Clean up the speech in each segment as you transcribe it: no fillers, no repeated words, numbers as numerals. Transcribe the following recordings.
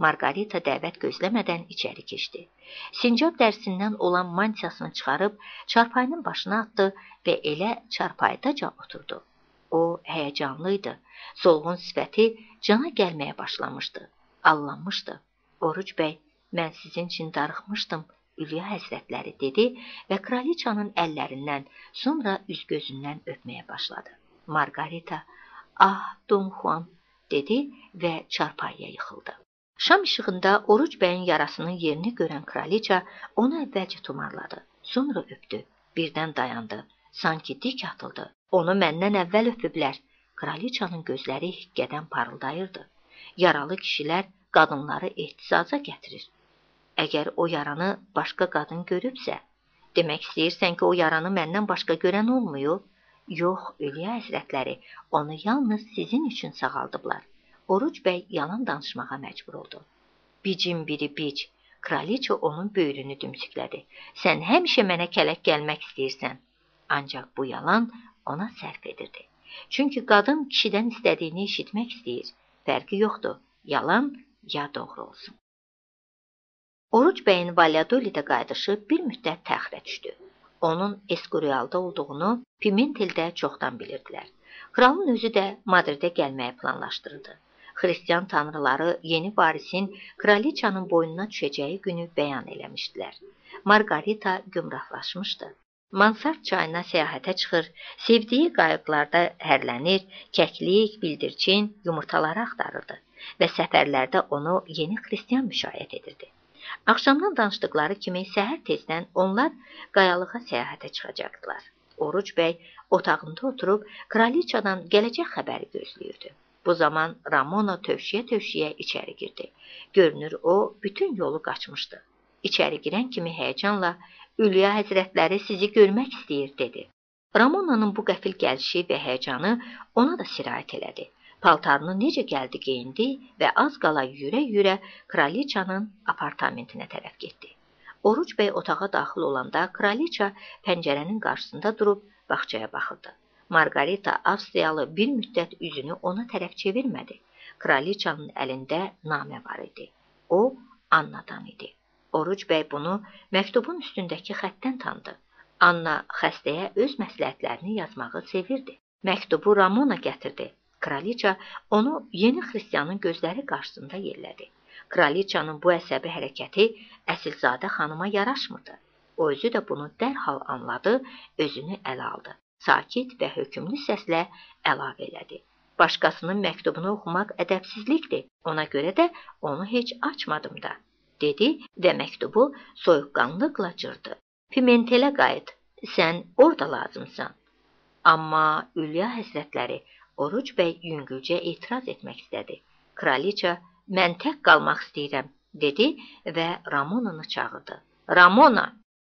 Margarita dəvət gözləmədən içəri keçdi. Sincab dərsindən olan mantiyasını çıxarıb çarpayının başına atdı və elə çarpayıdaca oturdu. O həyəcanlı idi. Solğun sifəti cana gəlməyə başlamışdı. Allanmışdı. Oruc bəy, mən sizin üçün darıxmışdım, Ülya Həzrətləri dedi və kraliçanın əllərindən, sonra üz-gözündən öpməyə başladı. Margarita, ah, Don Juan, dedi və çarpayıya yıxıldı. Şam işığında Oruc bəyin yarasının yerini görən kraliça onu əvvəlcə tumarladı, sonra öpdü, birdən dayandı, sanki dik atıldı. Onu məndən əvvəl öpüblər. Kraliçanın gözləri hiqqədən parıldayırdı. Yaralı kişilər qadınları ehtisaca gətirir. Əgər o yaranı başqa qadın görübsə, demək istəyirsən ki, o yaranı məndən başqa görən olmuyor? Yox, Ülya Həzrətləri, onu yalnız sizin üçün sağaldıblar. Oruc bəy yalan danışmağa məcbur oldu. Bicin biri bic, kraliça onun böyrünü dümsüklədi. Sən həmişə mənə kələk gəlmək istəyirsən. Ancaq bu yalan ona sərf edirdi. Çünki qadın kişidən istədiyini eşitmək istəyir. Fərqi yoxdur, yalan ya doğru olsun. Oruc bəyin Valyadolidə qayıdışı bir müddət təxirə düşdü. Onun Eskuriyalda olduğunu Pimenteldə çoxdan bilirdilər. Kralın özü də Madridə gəlməyi planlaşdırırdı. Xristian tanrıları yeni varisin kraliçanın boynuna düşəcəyi günü bəyan eləmişdilər. Margarita gümrahlaşmışdı. Mansart çayına səyahətə çıxır, sevdiyi qayıqlarda hərlənir, kəklik, bildirçin, yumurtaları axtarırdı və səfərlərdə onu yeni xristian müşayiət edirdi. Axşamdan danışdıqları kimi səhər tezdən onlar qayalığa səyahətə çıxacaqdılar. Oruc bəy otağında oturub kraliçadan gələcək xəbəri gözləyirdi. Bu zaman Ramona tövşiyə-tövşiyə içəri girdi. Görünür, o bütün yolu qaçmışdı. İçəri girən kimi həyəcanla, Ülya Həzrətləri sizi görmək istəyir, dedi. Ramonanın bu qəfil gəlişi və həyəcanı ona da sirayət elədi. Paltarını necə gəldi geyindi və az qala yürə-yürə kraliçanın apartamentinə tərəf getdi. Oruc bəy otağa daxil olanda kraliça pəncərənin qarşısında durub bağçaya baxırdı. Margarita Avstriyalı bir müddət üzünü ona tərəf çevirmədi. Kraliçanın əlində namə var idi. O, Annadan idi. Oruc bəy bunu məktubun üstündəki xəttdən tanıdı. Anna xəstəyə öz məsləhətlərini yazmağı sevirdi. Məktubu Ramona gətirdi. Kraliça onu yeni xristiyanın gözləri qarşısında yerlədi. Kraliçanın bu əsəbi hərəkəti əsilzadə xanıma yaraşmırdı. O özü də bunu dərhal anladı, özünü ələ aldı. Sakit və hökümlü səslə əlavə elədi. Başqasının məktubunu oxumaq ədəbsizlikdir, ona görə də onu heç açmadım da, dedi və məktubu soyuqqanlıqla cırdı. Pimentelə qayıt, sən orada lazımsan. Amma Ülya Həzrətləri, Oruc bəy yüngülcə etiraz etmək istədi. Kraliça, mən tək qalmaq istəyirəm, dedi və Ramonanı çağırdı. Ramona!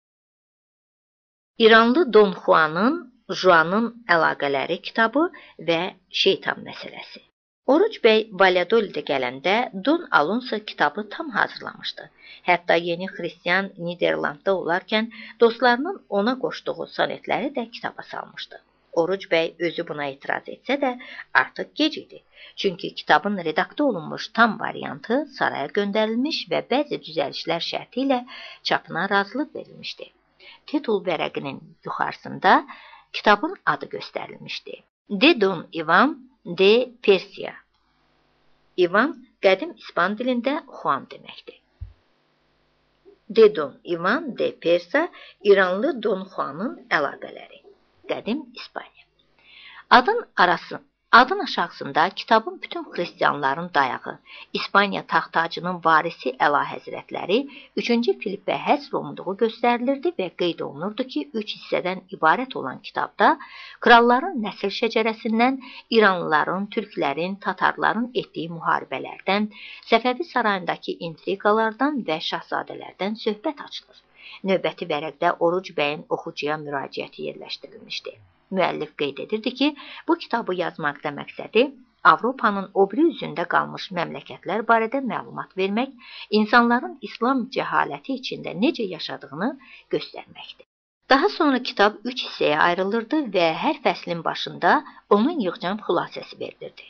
İranlı Don Juanın əlaqələri kitabı və şeytan məsələsi. Oruc bəy Valyadolidə gələndə Don Alonso kitabı tam hazırlamışdı. Hətta yeni xristiyan Niderlandda olarkən dostlarının ona qoşduğu sonetləri də kitaba salmışdı. Oruc bəy özü buna etiraz etsə də artıq gec idi. Çünki kitabın redaktə olunmuş tam variantı saraya göndərilmiş və bəzi düzəlişlər şərti ilə çapına razılıq verilmişdi. Titul vərəqinin yuxarısında kitabın adı göstərilmişdi. De Don Ivan de Persia. Ivan qədim İspan dilində Juan deməkdir. De Don Ivan de Persa İranlı Don Juanın əlaqələri. Qədim İspaniya. Adın aşağısında kitabın bütün xristiyanların dayağı, İspaniya taxt-tacının varisi Əlahəzrətləri 3-cü Filipə həsr olunduğu göstərilirdi və qeyd olunurdu ki, 3 hissədən ibarət olan kitabda kralların nəsil şəcərəsindən, İranlıların, türklərin, tatarların etdiyi müharibələrdən, Səfəvi sarayındakı intriqalardan və şahzadələrdən söhbət açılır. Növbəti vərəqdə Oruc bəyin oxucuya müraciəti yerləşdirilmişdi. Müəllif qeyd edirdi ki, bu kitabı yazmaqda məqsədi Avropanın o biri üzündə qalmış məmləkətlər barədə məlumat vermək, insanların İslam cəhaləti içində necə yaşadığını göstərməkdir. Daha sonra kitab 3 hissəyə ayrılırdı və hər fəslin başında onun yığcam xülasəsi verilirdi.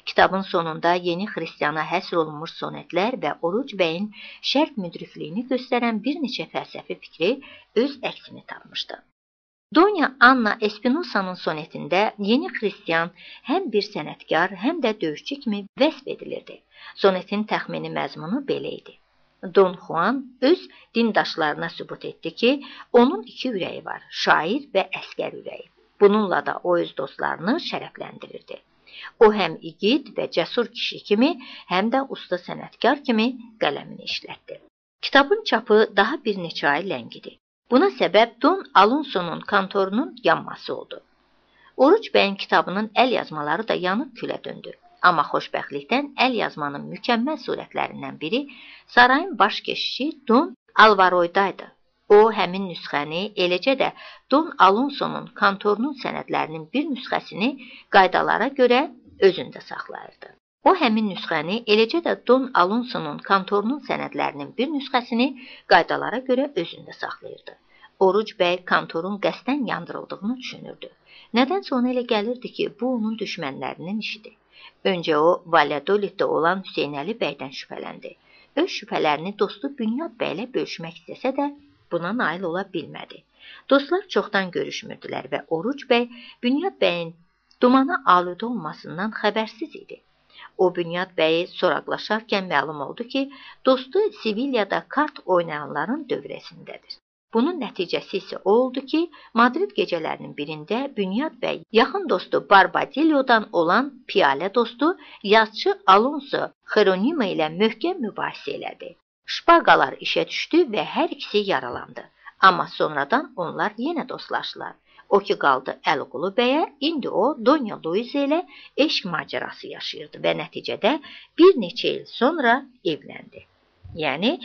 Kitabın sonunda yeni xristiana həsr olunmuş sonetlər və Oruc bəyin şərq müdrifliyini göstərən bir neçə fəlsəfi fikri öz əksini tapmışdı. Donya Anna Espinosa'nın sonetində yeni xristian həm bir sənətkar, həm də döyüşçü kimi vəsf edilirdi. Sonetin təxmini məzmunu belə idi. Don Juan öz dindaşlarına sübut etdi ki, onun iki ürəyi var, şair və əskər ürəyi. Bununla da o öz dostlarını şərəfləndirirdi. O həm igid və cəsur kişi kimi, həm də usta sənətkar kimi qələmini işlətdi. Kitabın çapı daha bir neçə ay ləngidi. Buna səbəb Don Alonsonun kantorunun yanması oldu. Oruc bəyin kitabının əl yazmaları da yanıb külə döndü. Amma xoşbəxtlikdən əl yazmanın mükəmməl surətlərindən biri sarayın baş keşişi Don Alvaro'daydı. O, həmin nüsxəni, eləcə də Don Alonsonun kantorunun sənədlərinin bir nüsxəsini qaydalara görə özündə saxlayırdı. O, həmin nüsxəni, eləcə də Don Alonsonun kantorunun sənədlərinin bir nüsxəsini qaydalara görə özündə saxlayırdı. Oruc bəy kantorun qəsdən yandırıldığını düşünürdü. Nədənsə ona elə gəlirdi ki, bu onun düşmənlərinin işidir. Öncə o, Valladoliddə olan Hüseynəli bəydən şübhələndi. Öz şübhələrini dostu Bünyad bəylə bölüşmək istəsə də, buna nail ola bilmədi. Dostlar çoxdan görüşmürdülər və Oruc bəy Bünyad bəyin dumana aludə olmasından xəbərsiz idi. O, Bünyad bəyi soraqlaşarkən məlum oldu ki, dostu Sevilliyada kart oynayanların dövrəsindədir. Bunun nəticəsi isə o oldu ki, Madrid gecələrinin birində Bünyad bəy yaxın dostu Barbadillo'dan olan piyalə dostu yazıcı Alonso Jeronimo ilə möhkəm mübahisə elədi. Şpaqalar işə düşdü və hər ikisi yaralandı. Amma sonradan onlar yenə dostlaşdılar. O ki qaldı Əliqulu bəyə, indi o Donya Luisa ilə eşq macərası yaşayırdı və nəticədə bir neçə il sonra evləndi. Yəni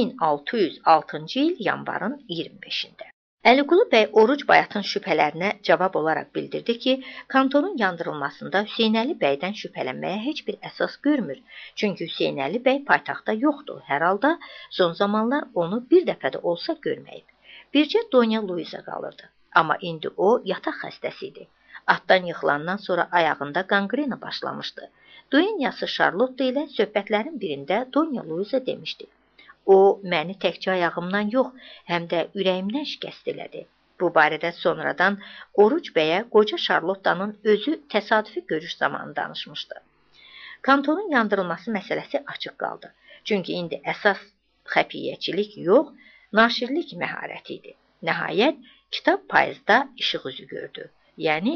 1606-cı il yanvarın 25-də. Əliqulu bəy Oruc Bayatın şübhələrinə cavab olaraq bildirdi ki, kantorun yandırılmasında Hüseynəli bəydən şübhələnməyə heç bir əsas görmür. Çünki Hüseynəli bəy paytaxtda yoxdur. Hər halda son zamanlar onu bir dəfə də olsa görməyib. Bircə Donya Luisa qalırdı. Amma indi o yataq xəstəsi idi. Atdan yıxılandan sonra ayağında qanqrena başlamışdı. Duenyası Charlotte ilə söhbətlərin birində Donya Luisa demişdi. O, məni təkcə ayağımdan yox, həm də ürəyimdən şikəst elədi. Bu barədə sonradan Oruc bəyə qoca Charlotte'nın özü təsadüfi görüş zamanı danışmışdı. Kantorun yandırılması məsələsi açıq qaldı. Çünki indi əsas xəfiyyəçilik yox, naşirlik məharəti idi. Nəhayət, kitab payızda işıq üzü gördü. Yəni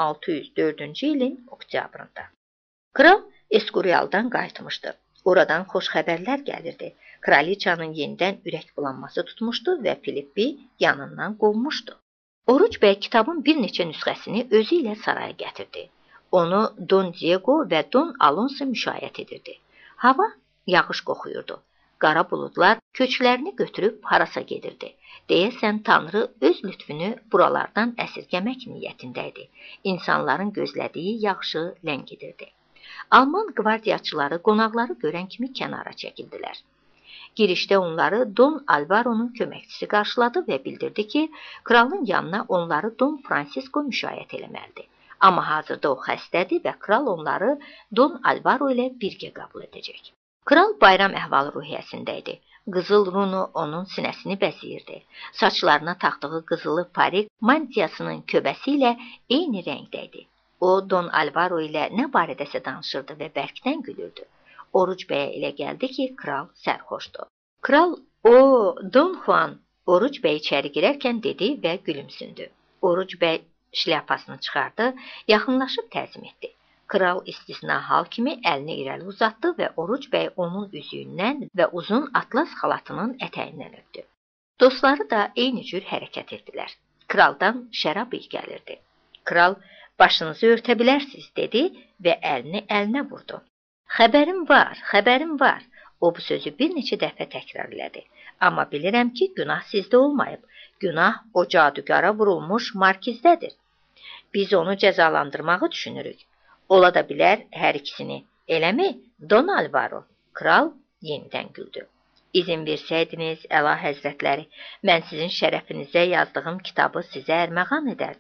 1604-cü ilin oktyabrında. Kral Eskuriyaldan qayıtmışdı. Oradan xoş xəbərlər gəlirdi. Kraliçanın yenidən ürək bulanması tutmuşdu və Filippi yanından qovmuşdu. Oruc bəy kitabın bir neçə nüsxəsini özü ilə saraya gətirdi. Onu Don Diego və Don Alonso müşayiət edirdi. Hava yağış qoxuyurdu. Qara buludlar köçlərini götürüb harasa gedirdi. Deyəsən, Tanrı öz lütfünü buralardan əsirgəmək niyyətində idi. İnsanların gözlədiyi yağışı ləngidirdi. Alman qvardiyaçıları qonaqları görən kimi kənara çəkildilər. Girişdə onları Don Alvaro'nun köməkçisi qarşıladı və bildirdi ki, kralın yanına onları Don Francisco müşayiət eləməlidir. Amma hazırda o xəstədir və kral onları Don Alvaro ilə birgə qəbul edəcək. Kral bayram əhval-ruhiyyəsində idi. Qızıl runo onun sinəsini bəzəyirdi. Saçlarına taxdığı qızılı parik mantiyasının köbəsi ilə eyni rəngdə idi. O, Don Alvaro ilə nə barədəsə danışırdı və bərkdən gülürdü. Oruc bəyə elə gəldi ki, kral sərxoşdu. Kral, o, Don Juan, Oruc bəy içəri girərkən dedi və gülümsündü. Oruc bəy şlyapasını çıxardı, yaxınlaşıb təzim etdi. Kral istisna hal kimi əlini irəli uzatdı və Oruc bəy onun üzüyündən və uzun atlas xalatının ətəyindən öpdü. Dostları da eyni cür hərəkət etdilər. Kraldan şərab iyi gəlirdi. Kral, başınızı örtə bilərsiniz, dedi və əlini əlinə vurdu. Xəbərim var, xəbərim var. O bu sözü bir neçə dəfə təkrarladı. Amma bilirəm ki, günah sizdə olmayıb. Günah o cadugara vurulmuş markizdədir. Biz onu cəzalandırmağı düşünürük. Ola da bilər hər ikisini. Eləmi, Don Alvaro? Kral yenidən güldü. İzin versəydiniz, Əla Həzrətləri, mən sizin şərəfinizə yazdığım kitabı sizə ərməğan edərdim.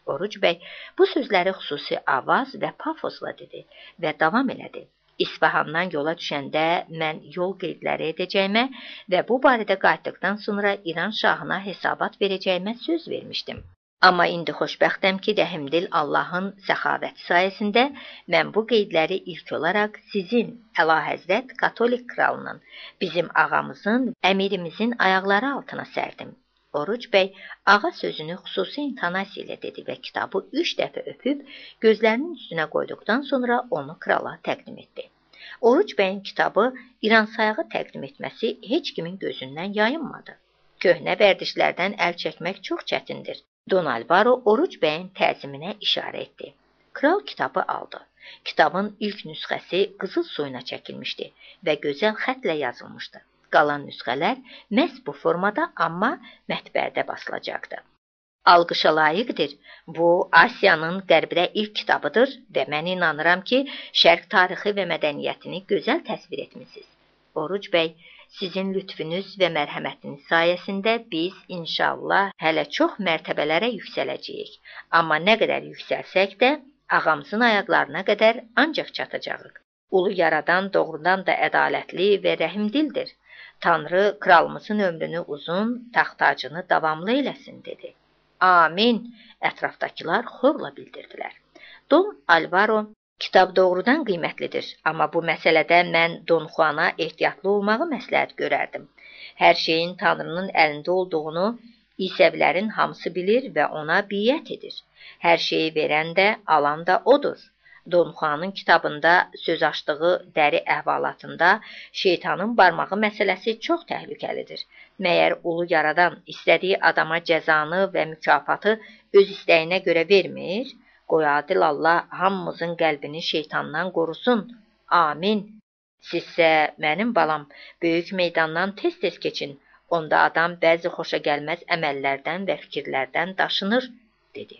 Oruc bəy bu sözləri xüsusi avaz və pafosla dedi və davam elədi. İsfahandan yola düşəndə mən yol qeydləri edəcəyimə və bu barədə qayıtdıqdan sonra İran şahına hesabat verəcəyimə söz vermişdim. Amma indi xoşbəxtəm ki, rəhimdil Allahın səxavəti sayəsində mən bu qeydləri ilk olaraq sizin, Əlahəzrət Katolik kralının, bizim ağamızın, əmirimizin ayaqları altına sərdim. Oruc bəy ağa sözünü xüsusi intonasiya ilə dedi və kitabı 3 dəfə öpüb gözlərinin üstünə qoyduqdan sonra onu krala təqdim etdi. Oruc bəyin kitabı İransayağı təqdim etməsi heç kimin gözündən yayınmadı. Köhnə vərdişlərdən əl çəkmək çox çətindir. Don Alvaro Oruc bəyin təziminə işarə etdi. Kral kitabı aldı. Kitabın ilk nüsxəsi qızıl suyuna çəkilmişdi və gözəl xətlə yazılmışdı. Qalan nüsxələr məhz bu formada, amma mətbəədə basılacaqdı. Alqışa layiqdir. Bu, Asiyanın qərbdə ilk kitabıdır və mən inanıram ki, şərq tarixi və mədəniyyətini gözəl təsvir etmisiniz. Oruc bəy, sizin lütfünüz və mərhəmətiniz sayəsində biz, inşallah, hələ çox mərtəbələrə yüksələcəyik. Amma nə qədər yüksəlsək də, ağamızın ayaqlarına qədər ancaq çatacağıq. Ulu yaradan doğrudan da ədalətli və rəhimdildir. Tanrı kralımızın ömrünü uzun, taxt-tacını davamlı eləsin, dedi. Amin, ətrafdakılar xorla bildirdilər. Don Alvaro, kitab doğrudan qiymətlidir, amma bu məsələdə mən Don Juana ehtiyatlı olmağı məsləhət görərdim. Hər şeyin Tanrının əlində olduğunu İsəvlərin hamısı bilir və ona biyyət edir. Hər şeyi verən də, alan da odur. Don Juanın kitabında söz açdığı dəri əhvalatında şeytanın barmağı məsələsi çox təhlükəlidir. Məyər ulu yaradan istədiyi adama cəzanı və mükafatı öz istəyinə görə vermir? Qoy adil Allah hamımızın qəlbini şeytandan qorusun. Amin. Sizsə, mənim balam, böyük meydandan tez-tez keçin. Onda adam bəzi xoşa gəlməz əməllərdən və fikirlərdən daşınır, dedi.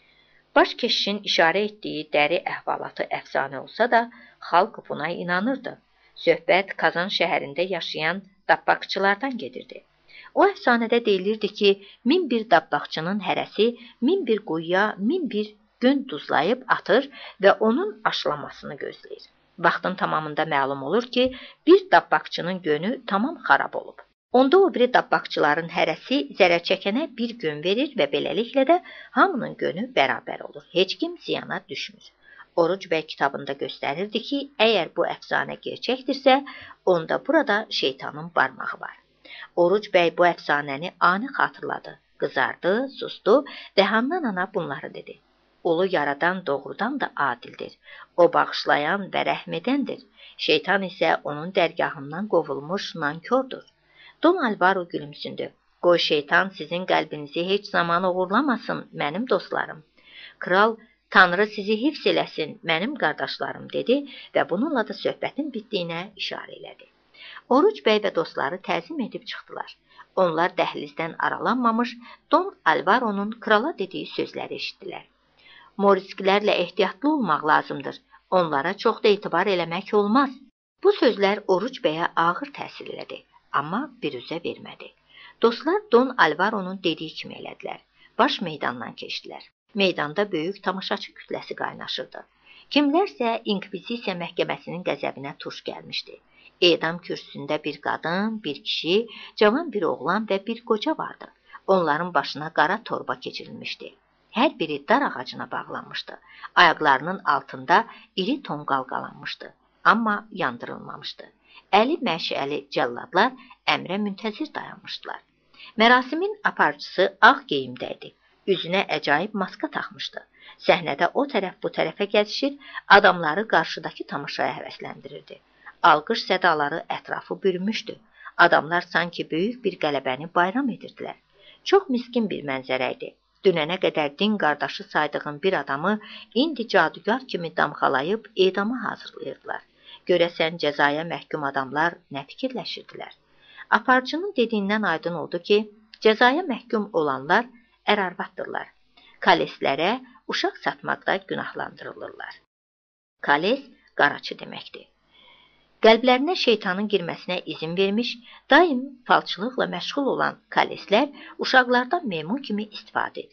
Baş keşişin işarə etdiyi dəri əhvalatı əfsanə olsa da, xalq buna inanırdı. Söhbət Kazan şəhərində yaşayan dabbaqçılardan gedirdi. O əfsanədə deyilirdi ki, 1001 dabbaqçının hərəsi 1001 quyuya 1001 gün duzlayıb atır və onun aşılamasını gözləyir. Vaxtın tamamında məlum olur ki, bir dabbaqçının gönü tamam xarab olub. Onda o biri dabbaqçıların hərəsi zərər çəkənə bir gün verir və beləliklə də hamının gönü bərabər olur. Heç kim ziyana düşmür. Oruc bəy kitabında göstərirdi ki, əgər bu əfsanə gerçəkdirsə, onda burada şeytanın barmağı var. Oruc bəy bu əfsanəni ani xatırladı, qızardı, sustu və handan ana bunları dedi. Ulu yaradan doğrudan da adildir. O bağışlayan və rəhm edəndir. Şeytan isə onun dərgahından qovulmuş nankördür. Don Alvaro gülümsündü. Qoy şeytan sizin qəlbinizi heç zaman uğurlamasın, mənim dostlarım. Kral, Tanrı sizi hifz eləsin, mənim qardaşlarım, dedi və bununla da söhbətin bitdiyinə işarə elədi. Oruc bəy və dostları təzim edib çıxdılar. Onlar dəhlizdən aralanmamış Don Alvaro'nun krala dediyi sözləri eşitdilər. Moriskilərlə ehtiyatlı olmaq lazımdır. Onlara çox da etibar eləmək olmaz. Bu sözlər Oruc bəyə ağır təsir elədi. Amma biruzə vermədi. Dostlar Don Alvaro'nun dediyi kimi elədilər. Baş meydandan keçdilər. Meydanda böyük tamaşaçı kütləsi qaynaşırdı. Kimlərsə İnkvizisiya məhkəməsinin qəzəbinə tuş gəlmişdi. Edam kürsüsündə bir qadın, bir kişi, cavan bir oğlan və bir qoca vardı. Onların başına qara torba keçirilmişdi. Hər biri dar ağacına bağlanmışdı. Ayaqlarının altında iri tonqal qalanmışdı. Amma yandırılmamışdı. Əli məşəli cəlladlar əmrə müntəzir dayanmışdılar. Mərasimin aparıcısı ağ geyimdə idi. Üzünə əcaib maska taxmışdı. Səhnədə o tərəf bu tərəfə gəzişir, adamları qarşıdakı tamaşaya həvəsləndirirdi. Alqış sədaları ətrafı bürümüşdü. Adamlar sanki böyük bir qələbəni bayram edirdilər. Çox miskin bir mənzərə idi. Dünənə qədər din qardaşı saydığım bir adamı indi cadugar kimi damğalayıb edama hazırlayırdılar. Görəsən cəzaya məhkum adamlar nə fikirləşirdilər? Aparıcının dediyindən aydın oldu ki, cəzaya məhkum olanlar ər-arvaddırlar. Kaleslərə uşaq satmaqda günahlandırılırlar. Kales qaraçı deməkdir. Qəlblərinə şeytanın girməsinə izin vermiş, daim falçılıqla məşğul olan kaleslər uşaqlardan memnun kimi istifadə edir.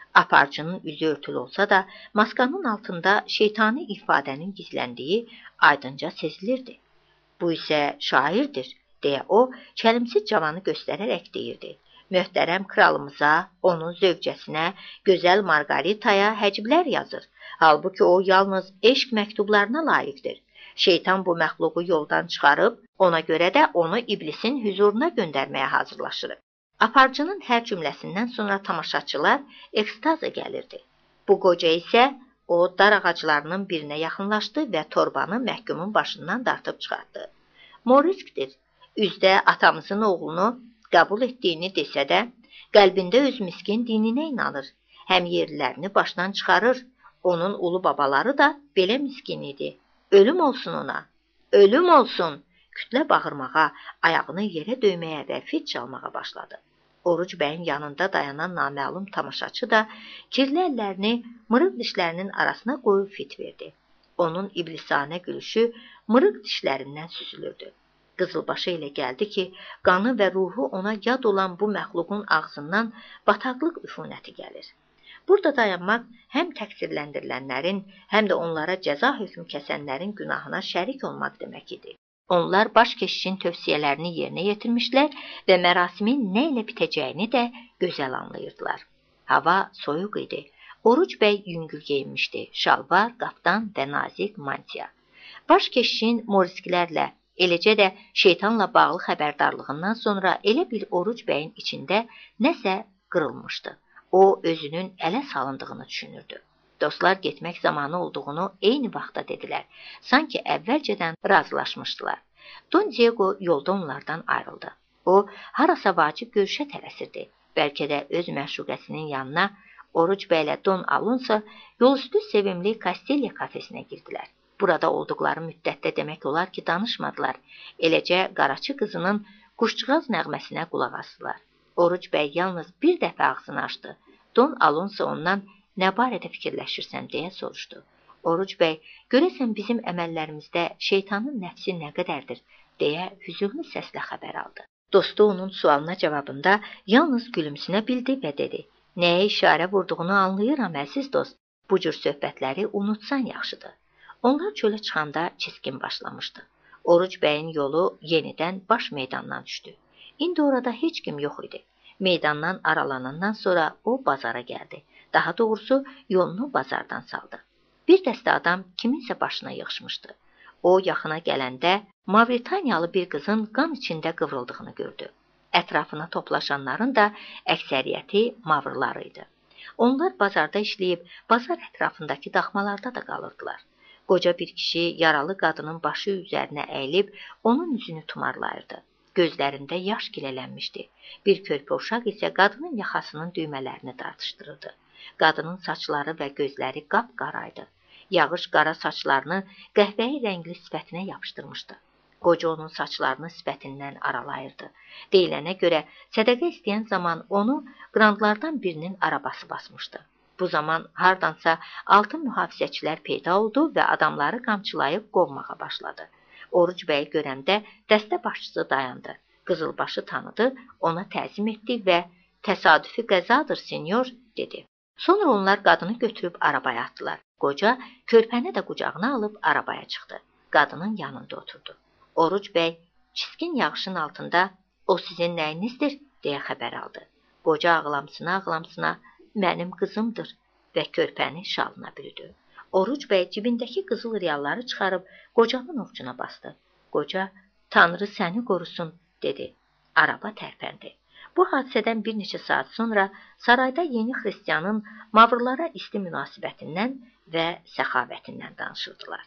Aparıcının üzü örtülü olsa da, maskanın altında şeytani ifadənin gizləndiyi aydınca sezilirdi. Bu isə şairdir, deyə o, çəlimsiz cavanı göstərərək deyirdi. Möhtərəm kralımıza, onun zövcəsinə, gözəl Margaritaya həcblər yazır. Halbuki o, yalnız eşq məktublarına layiqdir. Şeytan bu məxluqu yoldan çıxarıb, ona görə də onu iblisin hüzuruna göndərməyə hazırlaşır. Aparıcının hər cümləsindən sonra tamaşaçılar ekstaza gəlirdi. Bu qoca isə o dar ağaclarının birinə yaxınlaşdı və torbanı məhkumun başından dartıb çıxartdı. Moriskdir, üzdə atamızın oğlunu qəbul etdiyini desə də, qəlbində öz miskin dininə inanır, həm yerlilərini başdan çıxarır, onun ulu babaları da belə miskin idi. Ölüm olsun ona, ölüm olsun! Kütlə bağırmağa, ayağını yerə döyməyə və fit çalmağa başladı. Oruc bəyin yanında dayanan naməlum tamaşaçı da kirli əllərini mırıq dişlərinin arasına qoyub fit verdi. Onun iblisanə gülüşü mırıq dişlərindən süzülürdü. Qızılbaşı ilə gəldi ki, qanı və ruhu ona yad olan bu məxluqun ağzından bataqlıq üfunəti gəlir. Burada dayanmaq həm təqsirləndirilənlərin, həm də onlara cəza hökmü kəsənlərin günahına şərik olmaq demək idi. Onlar baş keşişin tövsiyələrini yerinə yetirmişlər və mərasimin nə ilə bitəcəyini də gözəl anlayırdılar. Hava soyuq idi. Oruc bəy yüngül geyinmişdi, şalvar, qaftan və nazik mantiya. Baş keşişin morisklərlə, eləcə də şeytanla bağlı xəbərdarlığından sonra elə bil Oruc bəyin içində nəsə qırılmışdı. O, özünün ələ salındığını düşünürdü. Dostlar getmək zamanı olduğunu eyni vaxtda dedilər. Sanki əvvəlcədən razılaşmışdılar. Don Diego yolda onlardan ayrıldı. O, harasa vacib görüşə tələsirdi. Bəlkə də öz məşuqəsinin yanına Oruc bəylə Don Alonso yolüstü sevimli Kastilya kafesinə girdilər. Burada olduqları müddətdə demək olar ki, danışmadılar. Eləcə qaraçı qızının quşçuğaz nəğməsinə qulaq asdılar. Oruc bəy yalnız bir dəfə ağzını açdı. Don Alonso ondan nə barədə fikirləşirsən, deyə soruşdu. Oruc bəy, görəsən bizim əməllərimizdə şeytanın nəfsi nə qədərdir, deyə hüzünlü səslə xəbər aldı. Dostu onun sualına cavabında yalnız gülümsünə bildi və dedi, nəyə işarə vurduğunu anlayıram, əziz dost, bu cür söhbətləri unutsan yaxşıdır. Onlar çölə çıxanda çiskin başlamışdı. Oruc bəyin yolu yenidən baş meydandan düşdü. İndi orada heç kim yox idi. Meydandan aralanandan sonra o bazara gəldi. Daha doğrusu yolunu bazardan saldı. Bir dəstə adam kiminsə başına yığışmışdı. O, yaxına gələndə Mavritaniyalı bir qızın qan içində qıvrıldığını gördü. Ətrafına toplaşanların da əksəriyyəti mavrları idi. Onlar bazarda işləyib, bazar ətrafındakı daxmalarda da qalırdılar. Qoca bir kişi yaralı qadının başı üzərinə əyilib, onun üzünü tumarlayırdı. Gözlərində yaş gilələnmişdi. Bir körpə uşaq isə qadının yaxasının düymələrini dartışdırırdı. Qadının saçları və gözləri qapqaraydı. Yağış qara saçlarını qəhvəyi rəngli sifətinə yapışdırmışdı. Qoca onun saçlarını sifətindən aralayırdı. Deyilənə görə sədəqə istəyən zaman onu qrandlardan birinin arabası basmışdı. Bu zaman hardansa altın mühafizəçilər peyda oldu və adamları qamçılayıb qovmağa başladı. Oruc bəyi görəndə dəstə başçısı dayandı. Qızılbaşı tanıdı, ona təzim etdi və təsadüfi qəzadır, senyor, dedi. Sonra onlar qadını götürüb arabaya atdılar. Qoca körpəni də qucağına alıb arabaya çıxdı. Qadının yanında oturdu. Oruc bəy çiskin yağışın altında o sizin nəyinizdir, deyə xəbər aldı. Qoca ağlamsına mənim qızımdır və körpəni şalına bürüdü. Oruc bəy cibindəki qızıl riyalları çıxarıb qocanın ovcuna bastı. Qoca, Tanrı səni qorusun, dedi. Araba tərpəndi. Bu hadisədən bir neçə saat sonra sarayda yeni xristiyanın mavrlara isti münasibətindən və səxavətindən danışırdılar.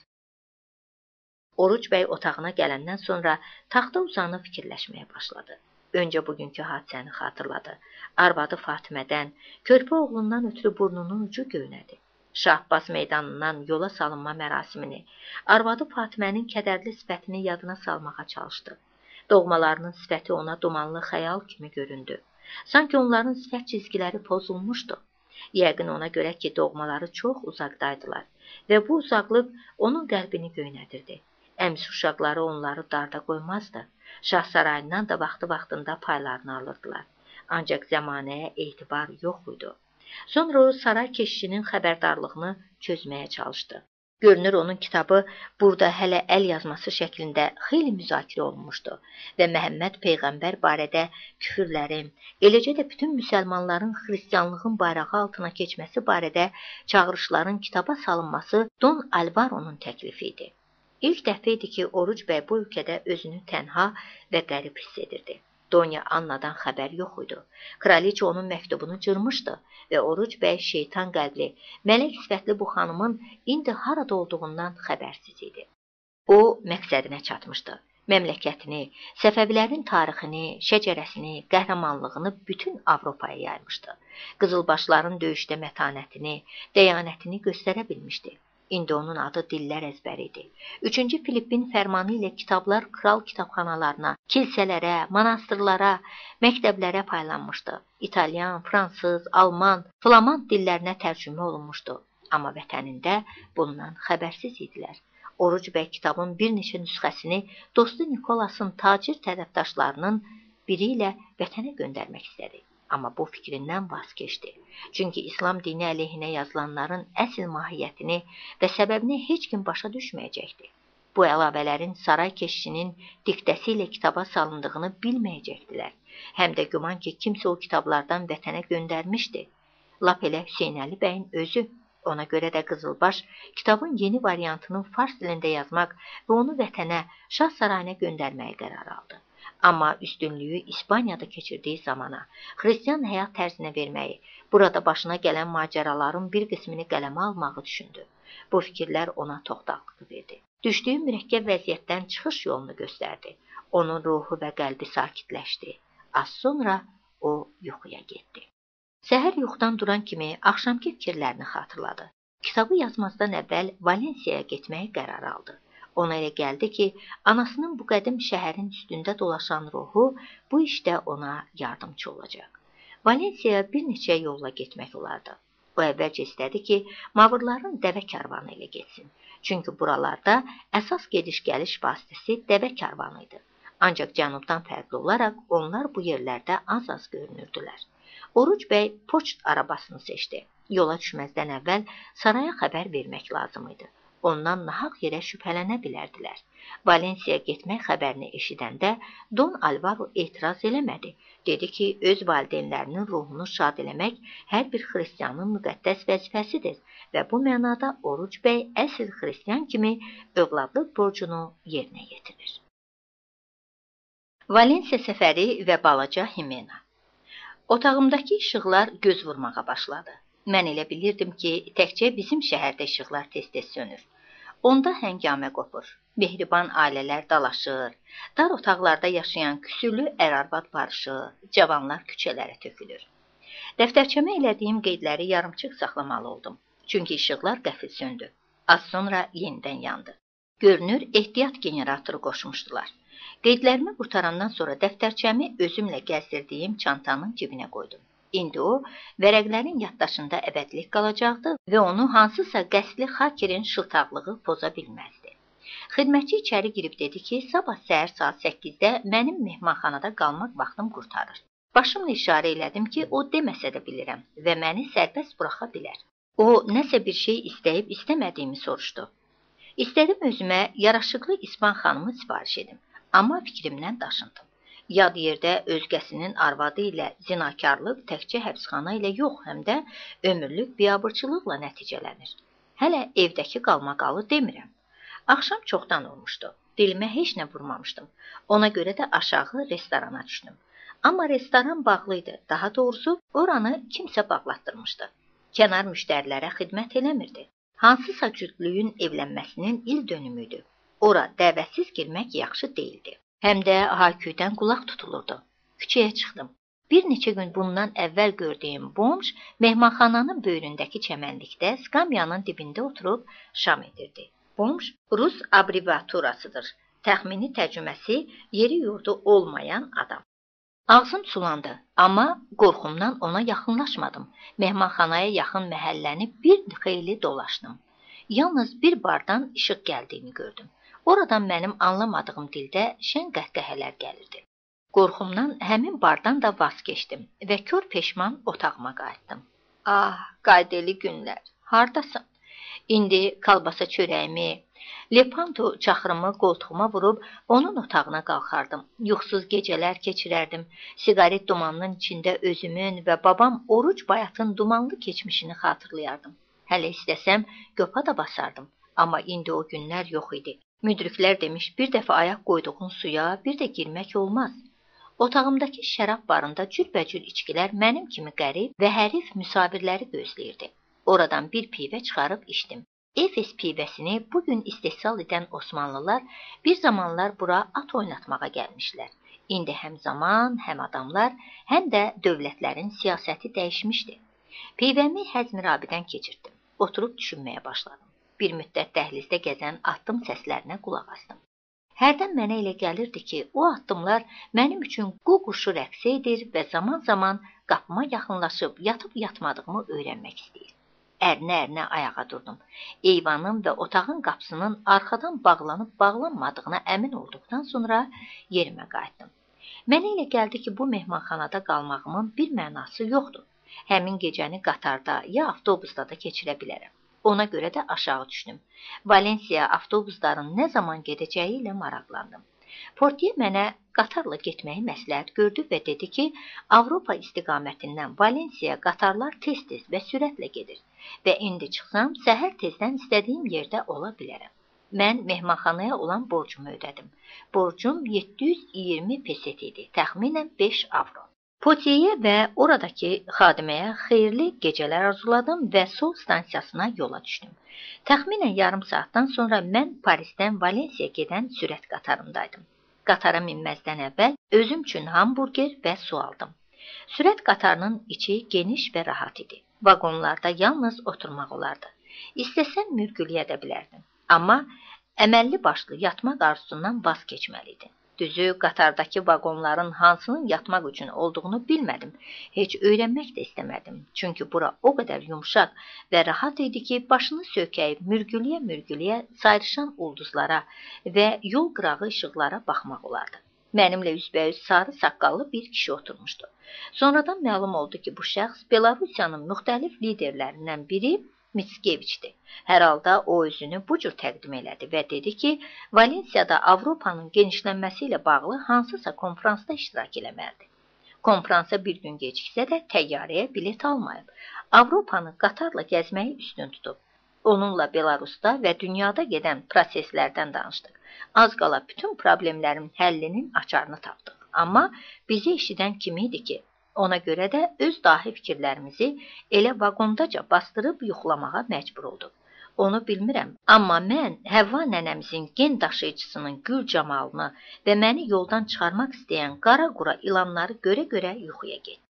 Oruc bəy otağına gələndən sonra taxta uzanıb fikirləşməyə başladı. Öncə bugünkü hadisəni xatırladı. Arvadı Fatimədən, körpə oğlundan ötürü burnunun ucu göynədi. Şahbaz meydanından yola salınma mərasimini, arvadı Fatimənin kədərli sifətini yadına salmağa çalışdı. Doğmalarının sifəti ona dumanlı xəyal kimi göründü. Sanki onların sifət çizgiləri pozulmuşdu. Yəqin ona görə ki, doğmaları çox uzaqdaydılar və bu uzaqlıq onun qəlbini göynədirdi. Əmsi uşaqları onları darda qoymazdı. Şah sarayından da vaxtı-vaxtında paylarını alırdılar. Ancaq zəmanəyə etibar yox idi. Sonra o saray keşişinin xəbərdarlığını çözməyə çalışdı. Görünür, onun kitabı burada hələ əl yazması şəklində xeyli müzakirə olunmuşdu və Məhəmməd Peyğəmbər barədə küfürlərin, eləcə də bütün müsəlmanların xristianlığın bayrağı altına keçməsi barədə çağırışların kitaba salınması Don Alvaronun təklifi idi. İlk dəfə idi ki, Oruc bəy bu ölkədə özünü tənha və qərib hiss edirdi. Donya Annadan xəbər yox idi. Kraliçə onun məktubunu cırmışdı və Oruc bəy şeytan qəlbli, mələk sifətli bu xanımın indi harada olduğundan xəbərsiz idi. O, məqsədinə çatmışdı. Məmləkətini, Səfəvilərin tarixini, şəcərəsini, qəhrəmanlığını bütün Avropaya yaymışdı. Qızılbaşların döyüşdə mətanətini, dəyanətini göstərə bilmişdi. İndi onun adı dillər əzbəri idi. 3-cü Filippin fərmanı ilə kitablar kral kitabxanalarına, kilsələrə, monastırlara, məktəblərə paylanmışdı. İtalyan, fransız, alman, flamand dillərinə tərcümə olunmuşdu. Amma vətənində bundan xəbərsiz idilər. Oruc bəy kitabın bir neçə nüsxəsini dostu Nikolasın tacir tərəfdaşlarının biri ilə vətənə göndərmək istədi. Amma bu fikrindən vaz keçdi. Çünki İslam dini əleyhinə yazılanların əsl mahiyyətini və səbəbini heç kim başa düşməyəcəkdi. Bu əlavələrin saray keşişinin diktəsi ilə kitaba salındığını bilməyəcəkdilər. Həm də güman ki, kimsə o kitablardan vətənə göndərmişdi. Lap elə Hüseynəli bəyin özü. Ona görə də Qızılbaş kitabın yeni variantını fars dilində yazmaq və onu vətənə, şah sarayına göndərməyə qərar aldı. Amma üstünlüyü İspaniyada keçirdiyi zamana, xristian həyat tərzinə verməyi, burada başına gələn macəraların bir qismini qələmə almağı düşündü. Bu fikirlər ona toxtaqlığı verdi. Düşdüyü mürəkkəb vəziyyətdən çıxış yolunu göstərdi. Onun ruhu və qəlbi sakitləşdi. Az sonra o yuxuya getdi. Səhər yuxudan duran kimi axşamki fikirlərini xatırladı. Kitabı yazmazdan əvvəl Valensiyaya getməyə qərar aldı. Ona elə gəldi ki, anasının bu qədim şəhərin üstündə dolaşan ruhu bu işdə ona yardımcı olacaq. Valensiyaya bir neçə yolla getmək olardı. O əvvəlcə istədi ki, mavırların dəvə karvanı ilə getsin. Çünki buralarda əsas gediş-gəliş vasitəsi dəvə karvanı idi. Ancaq cənubdan fərqli olaraq onlar bu yerlərdə az-az görünürdülər. Oruc bəy poçt arabasını seçdi. Yola düşməzdən əvvəl saraya xəbər vermək lazım idi. Ondan nahaq yerə şübhələnə bilərdilər. Valensiyaya getmək xəbərini eşidəndə Don Alvaro etiraz eləmədi. Dedi ki, öz valideynlərinin ruhunu şad eləmək hər bir xristianın müqəddəs vəzifəsidir və bu mənada Oruc bəy əsl xristian kimi övladlıq borcunu yerinə yetirir. Valensiya səfəri və balaca Himena. Otağımdakı işıqlar göz vurmağa başladı. Mən elə bilirdim ki, təkcə bizim şəhərdə işıqlar tez-tez sönür. Onda həngamə qopur. Mehriban ailələr dalaşır, dar otaqlarda yaşayan küsürlü ər-arvad barışır, cavanlar küçələrə tökülür. Dəftərçəmə elədiyim qeydləri yarımçıq saxlamalı oldum. Çünki işıqlar qəfil söndü. Az sonra yenidən yandı. Görünür, ehtiyat generatoru qoşmuşdular. Qeydlərimi qurtarandan sonra dəftərçəmi özümlə gəzdirdiyim çantanın cibinə qoydum. İndi o, vərəqlərin yaddaşında əbədilik qalacaqdı və onu hansısa qəsdli xakerin şıltaqlığı poza bilməzdi. Xidmətçi içəri girib dedi ki, sabah səhər saat 8-də mənim mehmanxanada qalmaq vaxtım qurtarır. Başımla işarə elədim ki, o deməsə də bilirəm və məni sərbəst buraxa bilər. O, nəsə bir şey istəyib istəmədiyimi soruşdu. İstədim özümə yaraşıqlı İspan xanımı sifariş edim, amma fikrimdən daşındım. Yad yerdə özgəsinin arvadı ilə zinakarlıq təkcə həbsxana ilə yox, həm də ömürlük biabırçılıqla nəticələnir. Hələ evdəki qalmaqalı demirəm. Axşam çoxdan olmuşdu. Dilimə heç nə vurmamışdım. Ona görə də aşağı restorana düşdüm. Amma restoran bağlıydı. Daha doğrusu oranı kimsə bağlatdırmışdı. Kənar müştərilərə xidmət eləmirdi. Hansısa cütlüyün evlənməsinin il dönümüydü. Ora dəvətsiz girmək yaxşı deyildi. Həm də hayküydən qulaq tutulurdu. Küçəyə çıxdım. Bir neçə gün bundan əvvəl gördüyüm bomж mehmanxananın böyründəki çəmənlikdə skamyanın dibində oturub şam edirdi. Bomj rus abreviaturasıdır. Təxmini tərcüməsi yeri yurdu olmayan adam. Ağzım sulandı, amma qorxumdan ona yaxınlaşmadım. Mehmanxanaya yaxın məhəlləni bir xeyli dolaşdım. Yalnız bir bardan işıq gəldiyini gördüm. Oradan mənim anlamadığım dildə şən qəhqəhələr gəlirdi. Qorxumdan həmin bardan da vaz keçdim və kör peşman otağıma qayıtdım. Ah, qaydeli günlər, hardasan? İndi kalbasa çörəyimi, Lepanto çaxırımı qoltuğuma vurub onun otağına qalxardım. Yuxusuz gecələr keçirərdim. Siqaret dumanının içində özümün və babam Oruc Bayatın dumanlı keçmişini xatırlayardım. Hələ istəsəm göpa da basardım. Amma indi o günlər yox idi. Müdriklər demiş, bir dəfə ayaq qoyduğun suya bir də girmək olmaz. Otağımdakı şərab barında cürbəcür içkilər mənim kimi qərib və hərif müsavirləri gözləyirdi. Oradan bir pivə çıxarıb içdim. Efes pivəsini bugün istehsal edən Osmanlılar bir zamanlar bura at oynatmağa gəlmişlər. İndi həm zaman, həm adamlar, həm də dövlətlərin siyasəti dəyişmişdi. Pivəmi Həzmirabidən keçirtdim. Oturub düşünməyə başladım. Bir müddət dəhlizdə gəzən addım səslərinə qulaq asdım. Hərdən mənə elə gəlirdi ki, o addımlar mənim üçün qu-quşu rəqs edir və zaman-zaman qapıma yaxınlaşıb yatıb-yatmadığımı öyrənmək istəyir. Ərinə-ərinə ayağa durdum. Eyvanın və otağın qapısının arxadan bağlanıb-bağlanmadığına əmin olduqdan sonra yerimə qayıtdım. Mənə elə gəldi ki, bu mehmanxanada qalmağımın bir mənası yoxdur. Həmin gecəni qatarda ya avtobusda da keçirə bilərəm. Ona görə də aşağı düşdüm. Valensiya avtobusların nə zaman gedəcəyi ilə maraqlandım. Portiye mənə qatarla getməyi məsləhət gördü və dedi ki, Avropa istiqamətindən Valensiyaya qatarlar tez-tez və sürətlə gedir və indi çıxsam, səhər tezdən istədiyim yerdə ola bilərəm. Mən mehmanxanaya olan borcumu ödədim. Borcum 720 peset idi, təxminən 5 avro. Potiyeyə və oradakı xadiməyə xeyirli gecələr arzuladım və sol stansiyasına yola düşdüm. Təxminən yarım saatdan sonra mən Parisdən Valensiyaya gedən sürət qatarındaydım. Qatara minməzdən əvvəl özüm üçün hamburger və su aldım. Sürət qatarının içi geniş və rahat idi. Vaqonlarda yalnız oturmaq olardı. İstəsən mürgüləyə də bilərdim. Amma əməlli başlı yatmaq arzusundan vaz keçməli idi. Düzü, qatardakı vaqonların hansının yatmaq üçün olduğunu bilmədim. Heç öyrənmək də istəmədim. Çünki bura o qədər yumşaq və rahat idi ki, başını sökəyib mürgüləyə-mürgüləyə sayrışan ulduzlara və yol qırağı işıqlara baxmaq olardı. Mənimlə üzbəüz sarı saqqallı bir kişi oturmuşdu. Sonradan məlum oldu ki, bu şəxs Belarusiyanın müxtəlif liderlərindən biri Mitskeviçdir. Hər halda o özünü bu cür təqdim elədi və dedi ki, Valensiyada Avropanın genişlənməsi ilə bağlı hansısa konfransda iştirak eləməlidir. Konfransa bir gün geciksə də təyyarəyə bilet almayıb. Avropanı qatarla gəzməyi üstün tutub. Onunla Belarusda və dünyada gedən proseslərdən danışdıq. Az qala bütün problemlərin həllinin açarını tapdıq. Amma bizi eşidən kim idi ki? Ona görə də öz dahi fikirlərimizi elə vaqondaca bastırıb yuxlamağa məcbur olduq. Onu bilmirəm, amma mən Həvva nənəmizin gen daşıyıcısının gül camalını və məni yoldan çıxarmaq istəyən qara-qura ilanları görə-görə yuxuya getdim.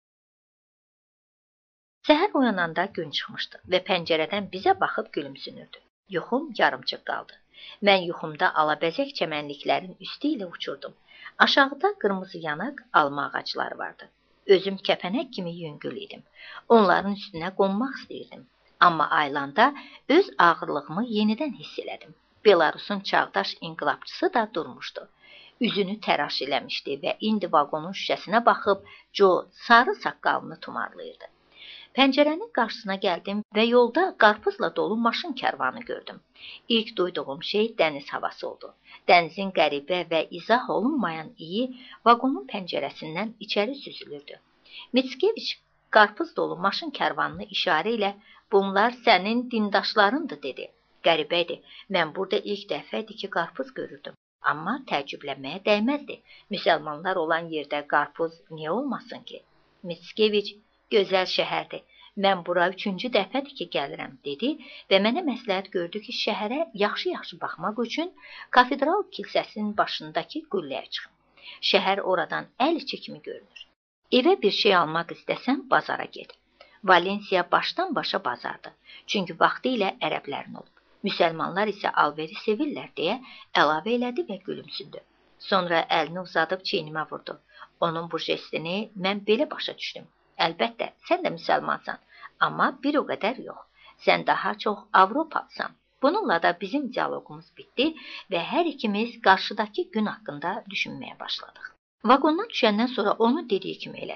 Səhər oyananda gün çıxmışdı və pəncərədən bizə baxıb gülümsünürdü. Yuxum yarımçıq qaldı. Mən yuxumda alabəzək çəmənliklərin üstü ilə uçurdum. Aşağıda qırmızı yanaq alma ağacları vardı. Özüm kəpənək kimi yüngül idim. Onların üstünə qonmaq istəyirdim. Amma aylanda öz ağırlığımı yenidən hiss elədim. Belarusun çağdaş inqilabçısı da durmuşdu. Üzünü təraş eləmişdi və indi vaqonun şüşəsinə baxıb Co sarı saqqalını tumarlayırdı. Pəncərənin qarşısına gəldim və yolda qarpızla dolu maşın kərvanı gördüm. İlk duyduğum şey dəniz havası oldu. Dənizin qəribə və izah olunmayan iyi vaqonun pəncərəsindən içəri süzülürdü. Mitskeviç qarpız dolu maşın kərvanını işarə ilə "Bunlar sənin dindaşlarındır" dedi. Qəribədir, mən burada ilk dəfə idi ki, qarpız görürdüm. Amma təəccüblənməyə dəyməzdi. Müsəlmanlar olan yerdə qarpız niyə olmasın ki? Mitskeviç "Gözəl şəhərdir. Mən bura 3-cü dəfədir ki, gəlirəm" dedi və mənə məsləhət gördü ki, şəhərə yaxşı-yaxşı baxmaq üçün kafedral kilsəsinin başındakı qülləyə çıxım. Şəhər oradan əl içi kimi görünür. Evə bir şey almaq istəsən, bazara get. Valensiya başdan başa bazardır. Çünki vaxtı ilə ərəblərin olub. Müsəlmanlar isə alveri sevirlər deyə əlavə elədi və gülümsündü. Sonra əlini uzadıb çiynimə vurdu. Onun bu jestini mən belə başa düşdüm. Əlbəttə, sən də müsəlmansan, amma bir o qədər yox. Sən daha çox Avropalısan. Bununla da bizim dialoqumuz bitdi və hər ikimiz qarşıdakı gün haqqında düşünməyə başladıq. Vaqondan düşəndən sonra onu dediyi kimi elədim.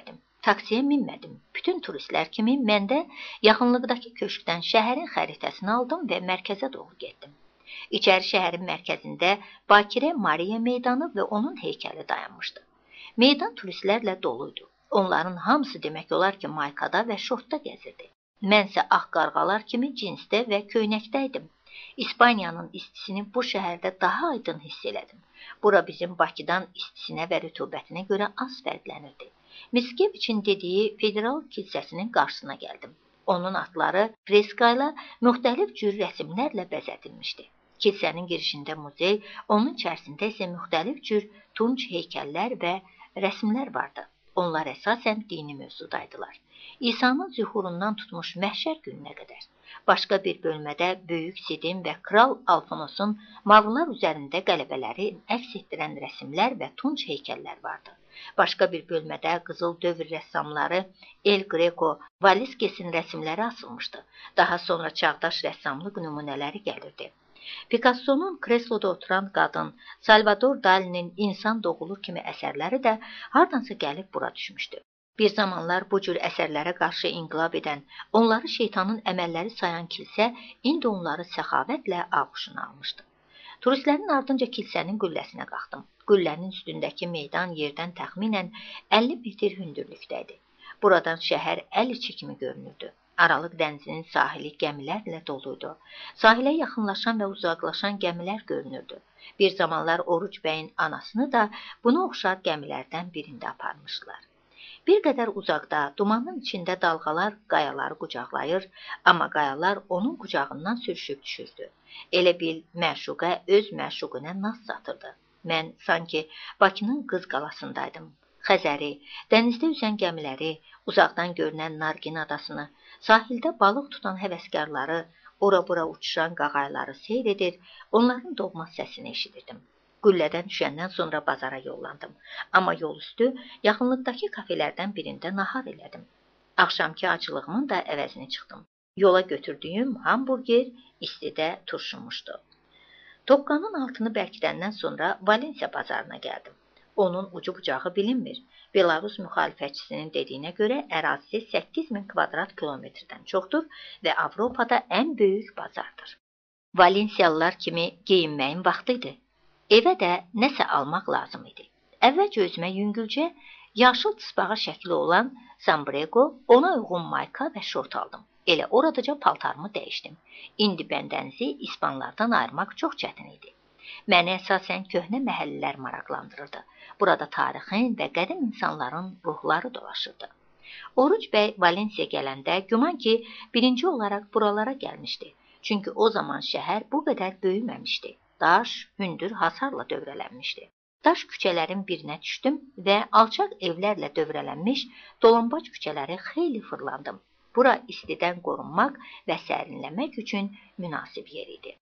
Taksiyə minmədim. Bütün turistlər kimi mən də yaxınlıqdakı köşkdən şəhərin xəritəsini aldım və mərkəzə doğru getdim. İçəri şəhərin mərkəzində Bakirə Mariya meydanı və onun heykəli dayanmışdı. Meydan turistlərlə doluydu. Onların hamısı demək olar ki, maykada və şortda gəzirdi. Mənsə ağ qarğalar kimi cinsdə və köynəkdə idim. İspaniyanın istisini bu şəhərdə daha aydın hiss elədim. Bura bizim Bakıdan istisinə və rütubətinə görə az fərqlənirdi. Mickiewicz-in dediyi federal kilsəsinin qarşısına gəldim. Onun atları freskayla müxtəlif cür rəsmlərlə bəzədilmişdi. Kilsənin girişində muzey, onun içərisində isə müxtəlif cür tunç heykəllər və rəsmlər vardı. Onlar əsasən dini mövzudaydılar. İsa'nın zühurundan tutmuş məhşər gününə qədər. Başqa bir bölmədə böyük Sidin və Kral Alfonosun mavlar üzərində qələbələri əks etdirən rəsmlər və tunç heykəllər vardı. Başqa bir bölmədə qızıl dövr rəssamları El Greco, Valiskes'in rəsmləri asılmışdı. Daha sonra çağdaş rəssamlıq nümunələri gəlirdi. Picasso'nun kresloda oturan qadın, Salvador Dali'nin insan doğulur kimi əsərləri də hardansa gəlib bura düşmüşdü. Bir zamanlar bu cür əsərlərə qarşı inqilab edən, onları şeytanın əməlləri sayan kilsə indi onları səxavətlə ağuşuna almışdı. Turistlərin ardınca kilsənin qülləsinə qalxdım. Qüllənin üstündəki meydan yerdən təxminən 50 metr hündürlükdə idi. Buradan şəhər əl içi kimi görünürdü. Aralıq dənizinin sahili gəmilərlə doluydu. Sahilə yaxınlaşan və uzaqlaşan gəmilər görünürdü. Bir zamanlar Oruc bəyin anasını da buna oxşar gəmilərdən birində aparmışdılar. Bir qədər uzaqda, dumanın içində dalğalar qayaları qucaqlayır, amma qayalar onun qucağından sürüşüb düşürdü. Elə bil məşuqə öz məşuqünə naz satırdı. Mən sanki Bakının qız qalasındaydım. Xəzəri, dənizdə üzən gəmiləri, uzaqdan görünən Nargin adasını, sahildə balıq tutan həvəskarları, ora-bura uçuşan qağayları seyr edir, onların doğma səsini eşidirdim. Qüllədən düşəndən sonra bazara yollandım. Amma yol üstü yaxınlıqdakı kafelərdən birində nahar elədim. Axşamki acılığımın da əvəzini çıxdım. Yola götürdüyüm hamburger istidə turşunmuşdu. Tokkanın altını bərkidəndən sonra Valensiya bazarına gəldim. Onun ucu bucağı bilinmir. Belarus müxalifətçisinin dediyinə görə ərazisi 8000 kvadrat kilometrdən çoxdur və Avropada ən böyük bazardır. Valensiyalılar kimi geyinməyin vaxtı idi. Evə də nəsə almaq lazım idi. Əvvəlcə özümə yüngülcə, yaşıl tısbağa şəkli olan sambrego, ona uyğun mayka və şort aldım. Elə oradaca paltarımı dəyişdim. İndi bəndənizi İspanlardan ayırmaq çox çətin idi. Məni əsasən köhnə məhəllələr maraqlandırırdı. Burada tarixin və qədim insanların ruhları dolaşırdı. Oruc bəy Valensiya gələndə güman ki, birinci olaraq buralara gəlmişdi. Çünki o zaman şəhər bu qədər böyüməmişdi. Daş, hündür hasarla dövrələnmişdi. Daş küçələrin birinə düşdüm və alçaq evlərlə dövrələnmiş dolambac küçələri xeyli fırlandım. Bura istidən qorunmaq və sərinləmək üçün münasib yer idi.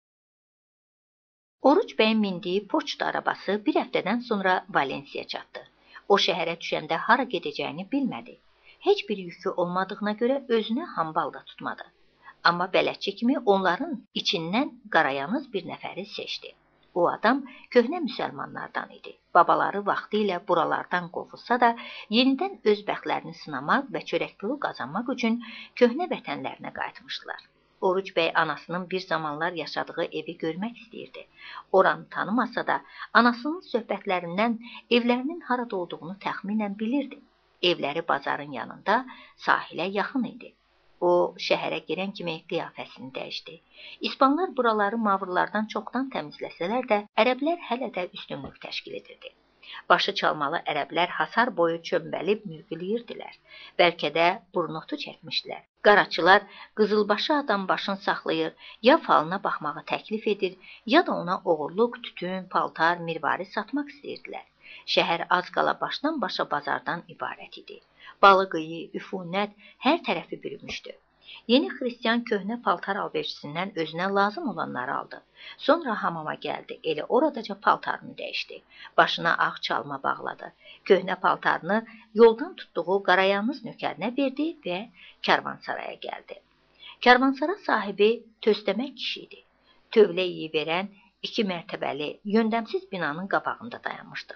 Oruc bəyin mindiyi poçt arabası bir həftədən sonra Valensiya çatdı. O şəhərə düşəndə hara gedəcəyini bilmədi. Heç bir yükü olmadığına görə özünə hambal da tutmadı. Amma bələdçi kimi onların içindən qarayanız bir nəfəri seçdi. O adam köhnə müsəlmanlardan idi. Babaları vaxtı ilə buralardan qovulsa da, yenidən öz bəxtlərini sınamaq və çörək pulu qazanmaq üçün köhnə vətənlərinə qayıtmışdılar. Oruc bəy anasının bir zamanlar yaşadığı evi görmək istəyirdi. Oranı tanımasa da, anasının söhbətlərindən evlərinin harada olduğunu təxminən bilirdi. Evləri bazarın yanında, sahilə yaxın idi. O, şəhərə girən kimi qiyafəsini dəyişdi. İspanlar buraları mavırlardan çoxdan təmizləsələr də, ərəblər hələ də üstünlük təşkil edirdi. Başı çalmalı ərəblər hasar boyu çömbəlib mürgüləyirdilər. Bəlkə də burnotu çəkmişdilər. Qaraçılar qızılbaşı adam başını saxlayır, ya falına baxmağı təklif edir, ya da ona oğurluq, tütün, paltar, mirvari satmaq istəyirdilər. Şəhər az qala başdan başa bazardan ibarət idi. Balıq iyi, üfunət hər tərəfi bürümüşdü. Yeni xristiyan köhnə paltar alverçisindən özünə lazım olanları aldı. Sonra hamama gəldi, elə oradaca paltarını dəyişdi. Başına ağ çalma bağladı. Köhnə paltarını yoldan tutduğu qarayanız nökərinə verdi və karvansaraya gəldi. Karvansara sahibi Töstəmək kişi idi. Tövlə iyi verən 2 mərtəbəli, yöndəmsiz binanın qabağında dayanmışdı.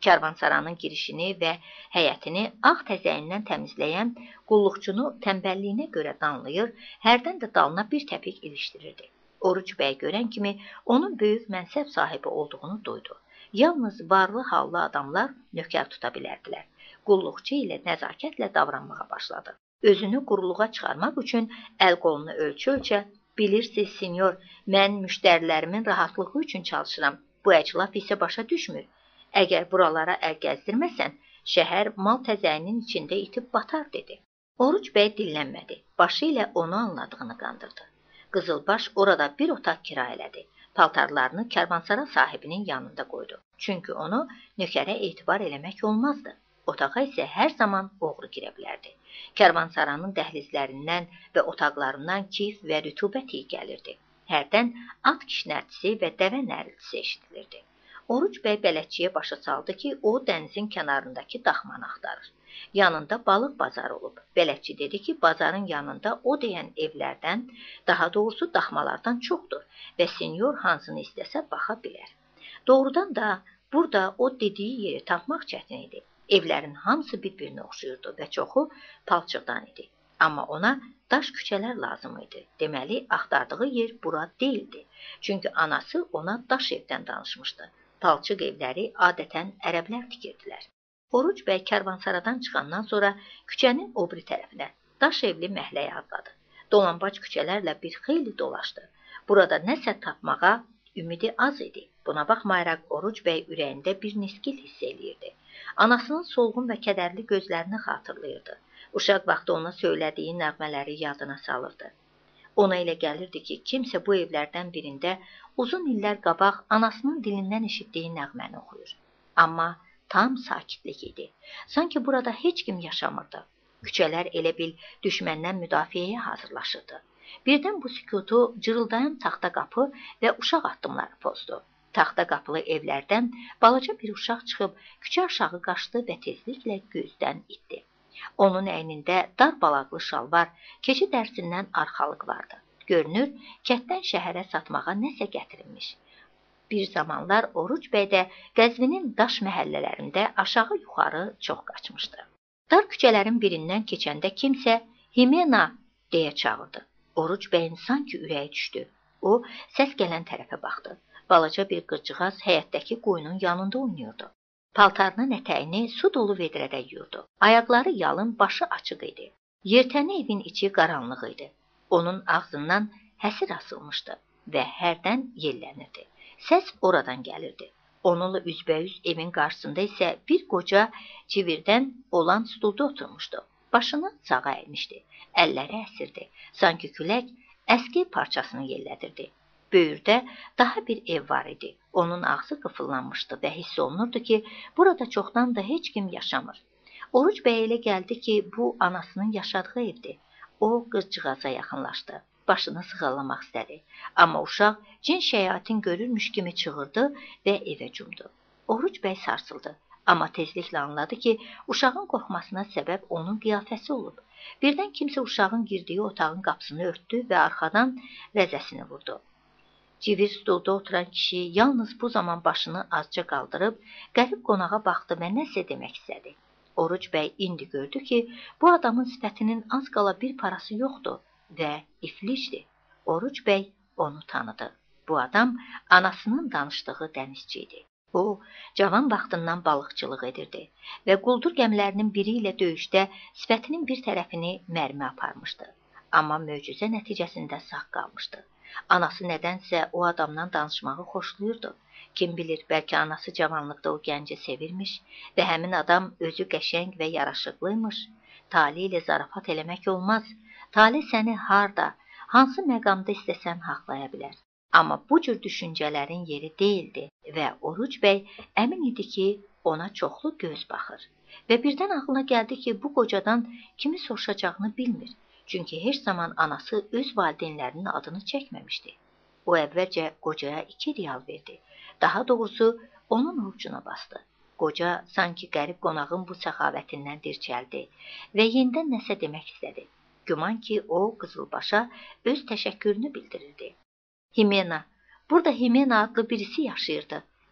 Karvansaranın girişini və həyətini ağ təzəyindən təmizləyən qulluqçunu tənbəlliyinə görə danlayır, hərdən də dalına bir təpik ilişdirirdi. Oruc bəy görən kimi onun böyük mənsəb sahibi olduğunu duydu. Yalnız varlı hallı adamlar nökər tuta bilərdilər. Qulluqçu ilə nəzakətlə davranmağa başladı. Özünü quruluğa çıxarmaq üçün əl-qolunu ölçə-ölçə, "Bilirsiniz, sinyor, mən müştərilərimin rahatlığı üçün çalışıram. Bu əclaf isə başa düşmür. Əgər buralara əl gəzdirməsən, şəhər mal təzəyinin içində itib batar," dedi. Oruc bəy dillənmədi. Başı ilə onu anladığını qandırdı. Qızılbaş orada bir otaq kirayələdi. Paltarlarını karvansara sahibinin yanında qoydu. Çünki onu nökərə etibar eləmək olmazdı. Otağa isə hər zaman oğru girə bilərdi. Karvansaranın dəhlizlərindən və otaqlarından kif və rütubət iyi gəlirdi. Hərdən at kişnərtisi və dəvə nəriltisi eşidilirdi. Oruc bəy bələdçiyə başa saldı ki, o dənizin kənarındakı daxmanı axtarır. Yanında balıq bazarı olub. Bələdçi dedi ki, bazarın yanında o deyən evlərdən, daha doğrusu daxmalardan çoxdur və sinyor hansını istəsə baxa bilər. Doğrudan da burada o dediyi yeri tapmaq çətin idi. Evlərin hamısı bir-birinə oxşuyurdu və çoxu palçıqdan idi. Amma ona daş küçələr lazım idi. Deməli, axtardığı yer bura deyildi. Çünki anası ona daş evdən danışmışdı. Palçıq evləri adətən ərəblər tikirdilər. Oruc bəy karvansaradan çıxandan sonra küçənin o biri tərəfinə daş evli məhəlləyə adladı. Dolambac küçələrlə bir xeyli dolaşdı. Burada nəsə tapmağa ümidi az idi. Buna baxmayaraq Oruc bəy ürəyində bir niskil hiss eləyirdi. Anasının solğun və kədərli gözlərini xatırlayırdı. Uşaq vaxtı ona söylədiyi nəğmələri yadına salırdı. Ona elə gəlirdi ki, kimsə bu evlərdən birində uzun illər qabaq anasının dilindən eşitdiyi nəğməni oxuyur. Amma tam sakitlik idi. Sanki burada heç kim yaşamırdı. Küçələr elə bil düşməndən müdafiəyə hazırlaşırdı. Birdən bu sükutu cırıldayan taxta qapı və uşaq addımları pozdu. Taxta qapılı evlərdən balaca bir uşaq çıxıb küçə aşağı qaçdı və tezliklə gözdən itdi. Onun əynində dar balaqlı şalvar, keçi dərsindən arxalıq vardı. Görünür, kənddən şəhərə satmağa nəsə gətirilmiş. Bir zamanlar Oruc bəy də Qəzvinin daş məhəllələrində aşağı-yuxarı çox qaçmışdı. Dar küçələrin birindən keçəndə kimsə "Himena" deyə çağırdı. Oruc bəyin sanki ürəyi düşdü. O, səs gələn tərəfə baxdı. Balaca bir qızcığaz həyətdəki qoyunun yanında oynuyordu. Paltarının ətəyini su dolu vedrədə yuyurdu. Ayaqları yalın, başı açıq idi. Yertəni evin içi qaranlıq idi. Onun ağzından həsir asılmışdı və hərdən yellənirdi. Səs oradan gəlirdi. Onunla üzbəüz evin qarşısında isə bir qoca civirdən olan stulda oturmuşdu. Başını sağa əymişdi. Əlləri əsirdi. Sanki külək əski parçasını yellədirdi. Böyürdə daha bir ev var idi. Onun ağzı qıfıllanmışdı və hiss olunurdu ki, burada çoxdan da heç kim yaşamır. Oruc bəyə elə gəldi ki, bu anasının yaşadığı evdir. O, qızcığaza yaxınlaşdı. Başını sığallamaq istədi. Amma uşaq cin şəyatin görürmüş kimi çığırdı və evə cumdu. Oruc bəy sarsıldı. Amma tezliklə anladı ki, uşağın qorxmasına səbəb onun qiyafəsi olub. Birdən kimsə uşağın girdiyi otağın qapısını örtdü və arxadan rəzəsini vurdu. Civir stulda oturan kişi yalnız bu zaman başını azca qaldırıb, qərib qonağa baxdı və nəsə demək istədi. Oruc bəy indi gördü ki, bu adamın sifətinin az qala bir parası yoxdur və iflicdir. Oruc bəy onu tanıdı. Bu adam anasının danışdığı dənizçi idi. O, cavan vaxtından balıqçılıq edirdi və quldur gəmilərinin biri ilə döyüşdə sifətinin bir tərəfini mərmi aparmışdı. Amma möcüzə nəticəsində sağ qalmışdı. Anası nədənsə o adamdan danışmağı xoşlayırdı. Kim bilir, bəlkə anası cavanlıqda o gənci sevirmiş və həmin adam özü qəşəng və yaraşıqlıymış. Tale ilə zarafat eləmək olmaz. Tale səni harda, hansı məqamda istəsən haqlaya bilər. Amma bu cür düşüncələrin yeri deyildi və Oruc bəy əmin idi ki, ona çoxlu göz baxır. Və birdən ağlına gəldi ki, bu qocadan kimi soruşacağını bilmir. Çünki heç zaman anası öz valideynlərinin adını çəkməmişdi. O əvvəlcə qocaya 2 rial verdi. Daha doğrusu onun ovucuna bastı. Qoca sanki qərib qonağın bu səxavətindən dirçəldi və yenidən nəsə demək istədi. Güman ki, o qızılbaşa öz təşəkkürünü bildirirdi. Himena, burada Himena adlı birisi yaşayırdı.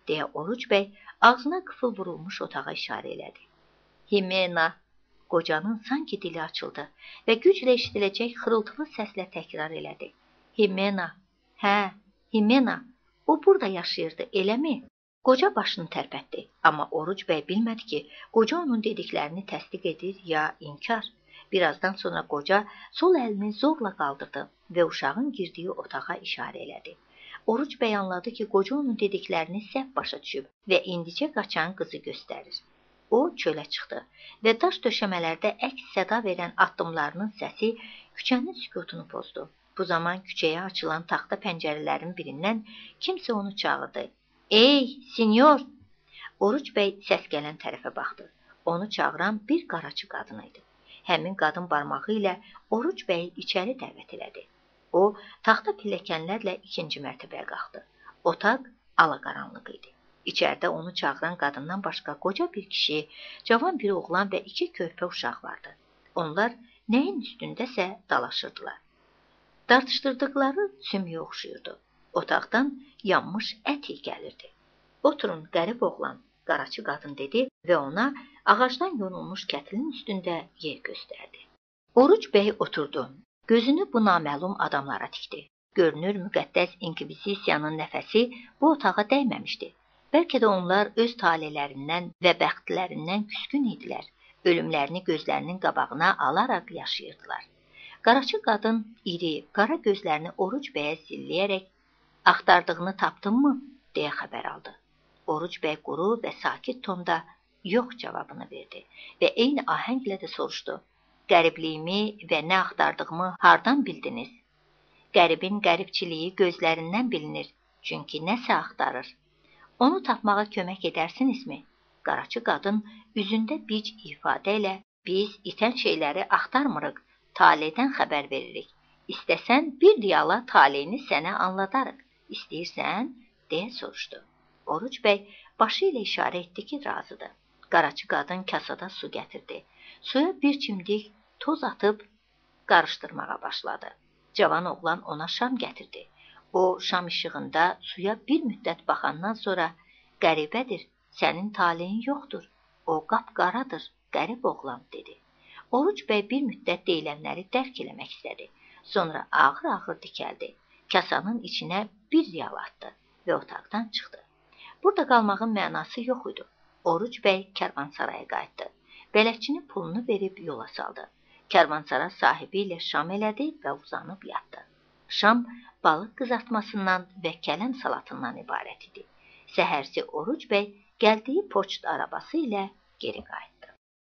deyə Oruc bəy ağzına qıfıl vurulmuş otağa işarə elədi. Himena, qocanın sanki dili açıldı və güclə eşidiləcək xırıltılı səslə təkrar elədi. Himena, hə, Himena, o burada yaşayırdı, eləmi? Qoca başını tərpətdi, amma Oruc bəy bilmədi ki, qoca onun dediklərini təsdiq edir ya inkar. Birazdan sonra qoca sol əlini zorla qaldırdı və uşağın girdiyi otağa işarə elədi. Oruc bəy anladı ki, qoca onun dediklərini səhv başa düşüb və indicə qaçan qızı göstərir. O çölə çıxdı və daş döşəmələrdə əks səda verən addımlarının səsi küçənin sükutunu pozdu. Bu zaman küçəyə açılan taxta pəncərələrin birindən kimsə onu çağırdı. Ey, sinyor! Oruc bəy səs gələn tərəfə baxdı. Onu çağıran bir qaraçı qadın idi. Həmin qadın barmağı ilə Oruc bəyi içəri dəvət elədi. O, taxta pilləkənlərlə ikinci mərtəbəyə qalxdı. Otaq alaqaranlıq idi. İçəridə onu çağıran qadından başqa qoca bir kişi, cavan bir oğlan və 2 körpə uşaq vardı. Onlar nəyin üstündəsə dalaşırdılar. Dartışdırdıqları sümüyə oxşuyurdu. Otaqdan yanmış ət iyi gəlirdi. Oturun, qərib oğlan, qaraçı qadın dedi və ona ağacdan yonulmuş kətlin üstündə yer göstərdi. Oruc bəy oturdu. Gözünü bu naməlum adamlara tikdi. Görünür, müqəddəs inkvizisiyanın nəfəsi bu otağa dəyməmişdi. Bəlkə də onlar öz talelərindən və bəxtlərindən küskün idilər. Ölümlərini gözlərinin qabağına alaraq yaşayırdılar. Qaraçı qadın iri, qara gözlərini Oruc bəyə zilləyərək axtardığını tapdınmı, deyə xəbər aldı. Oruc bəy quru və sakit tonda yox cavabını verdi və eyni ahənglə də soruşdu. Qəribliyimi və nə axtardığımı hardan bildiniz? Qəribin qəribçiliyi gözlərindən bilinir, çünki nəsə axtarır. Onu tapmağa kömək edərsinizmi? Qaraçı qadın üzündə bic ifadə ilə biz itən şeyləri axtarmırıq, taleydən xəbər veririk. İstəsən bir riyala taleyini sənə anladarıq. İstəyirsən? Deyə soruşdu. Oruc bəy başı ilə işarə etdi ki, razıdır. Qaraçı qadın kasada su gətirdi. Suya bir çimdik toz atıb qarışdırmağa başladı. Cavan oğlan ona şam gətirdi. O, şam işığında suya bir müddət baxandan sonra qəribədir, sənin taleyin yoxdur. O, qapqaradır, qərib oğlan, dedi. Oruc bəy bir müddət deyilənləri dərk eləmək istədi. Sonra ağır-ağır dikəldi. Kasanın içinə bir riyal atdı və otaqdan çıxdı. Burada qalmağın mənası yox idi. Oruc bəy kərvansaraya qayıtdı. Bələdçinin pulunu verib yola saldı. Kərvansara sahibi ilə şam elədi və uzanıb yatdı. Şam balıq qızartmasından və kələm salatından ibarət idi. Səhərsi Oruc bəy gəldiyi poçt arabası ilə geri qayıtdı.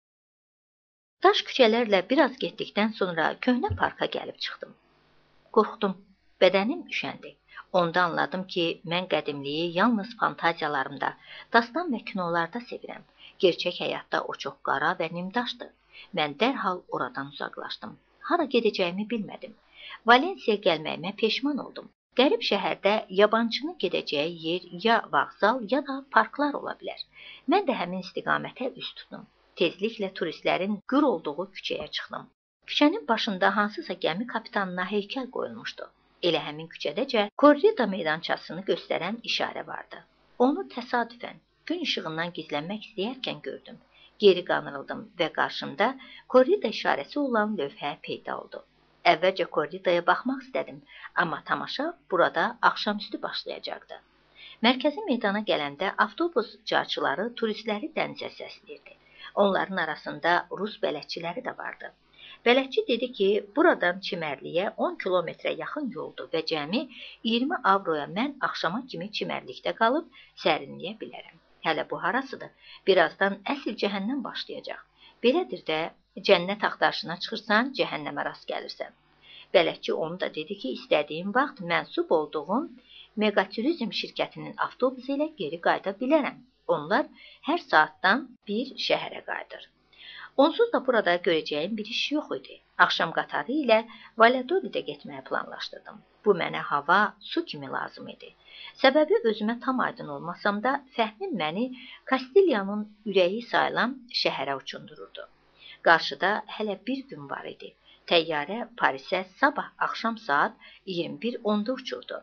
Daş küçələrlə biraz getdikdən sonra köhnə parka gəlib çıxdım. Qorxdum, bədənim üşəndi. Onda anladım ki, mən qədimliyi yalnız fantaziyalarımda, dastan və kinolarda sevirəm. Gerçək həyatda o çox qara və nimdaşdır. Mən dərhal oradan uzaqlaşdım. Hara gedəcəyimi bilmədim. Valensiyaya gəlməyimə peşman oldum. Qərib şəhərdə yabancının gedəcəyi yer ya vağzal, ya da parklar ola bilər. Mən də həmin istiqamətə üz tutdum. Tezliklə turistlərin gür olduğu küçəyə çıxdım. Küçənin başında hansısa gəmi kapitanına heykəl qoyulmuşdu. Elə həmin küçədəcə korrida meydançasını göstərən işarə vardı. Onu təsadüfən gün işığından gizlənmək istəyərkən gördüm. Geri qanırıldım və qarşımda korrida işarəsi olan lövhə peyda oldu. Əvvəlcə korridaya baxmaq istədim, amma tamaşa burada axşamüstü başlayacaqdı. Mərkəzi meydana gələndə avtobus carçıları turistləri dənizə səsləyirdi. Onların arasında rus bələdçiləri də vardı. Bələdçi dedi ki, buradan Çimərliyə 10 kilometrə yaxın yoldur və cəmi 20 avroya mən axşama kimi Çimərlikdə qalıb sərinləyə bilərəm. Hələ bu harasıdır? Birazdan əsl cəhənnəm başlayacaq. Belədir də, cənnət axtarışına çıxırsan, cəhənnəmə rast gəlirsən. Bələdçi onu da dedi ki, istədiyim vaxt mənsub olduğum Meqaturizm şirkətinin avtobusu ilə geri qayıda bilərəm. Onlar hər saatdan bir şəhərə qayıdır. Onsuz da burada görəcəyim bir iş yox idi. Axşam qatarı ilə Valladolidə getməyə planlaşdırdım. Bu mənə hava, su kimi lazım idi. Səbəbi özümə tam aydın olmasam da, fəhmim məni Kastilyanın ürəyi sayılan şəhərə uçundururdu. Qarşıda hələ bir gün var idi. Təyyarə Parisə sabah axşam saat 21:10-da uçurdu.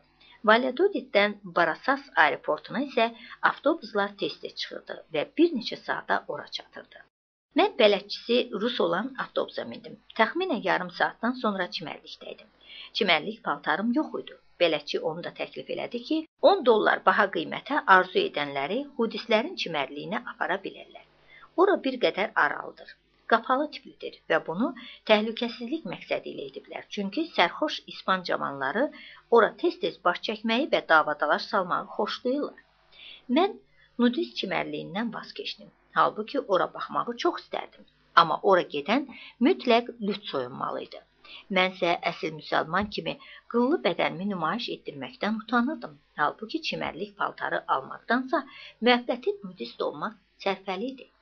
Valladoliddən Barasas aeroportuna isə avtobuslar tez-tez çıxırdı və bir neçə saata ora çatırdı. Mən bələdçisi Rus olan avtobusa mindim. Təxminən yarım saatdan sonra çimərlikdəydim. Çimərlik paltarım yox idi. Bələdçi onu da təklif elədi ki, $10 baha qiymətə arzu edənləri Hudislərin çimərliyinə apara bilərlər. Ora bir qədər aralıdır. Qapalı tiplidir və bunu təhlükəsizlik məqsədi ilə ediblər. Çünki sərxoş İspan cavanları ora tez-tez baş çəkməyi və davadalaş salmağı xoşlayırlar. Mən nudist çimərliyindən vaz keçdim. Halbuki ora baxmağı çox istərdim. Amma ora gedən mütləq lüt soyunmalıydı. Mənsə əsl müsəlman kimi qıllı bədənimi nümayiş etdirməkdən utanırdım. Halbuki çimərlik paltarı almaqdansa müəbbəti nudist olmaq sərfəli idi.